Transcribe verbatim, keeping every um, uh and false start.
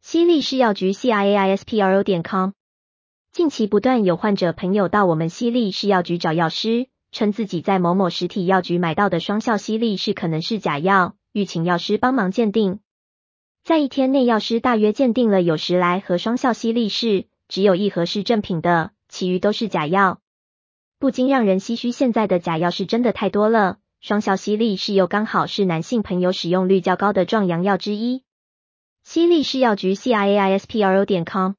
西力士药局 C I A I S P R O 点 com。近期不断有患者朋友到我们西力士药局找药师，称自己在某某实体药局买到的双效西力士可能是假药，欲请药师帮忙鉴定。在一天内，药师大约鉴定了有十来盒双效西力士，只有一盒是正品的，其余都是假药。不禁让人唏嘘，现在的假药是真的太多了。双效西力士又刚好是男性朋友使用率较高的壮阳药之一。西力士药局 C I A I S P R O 点 com。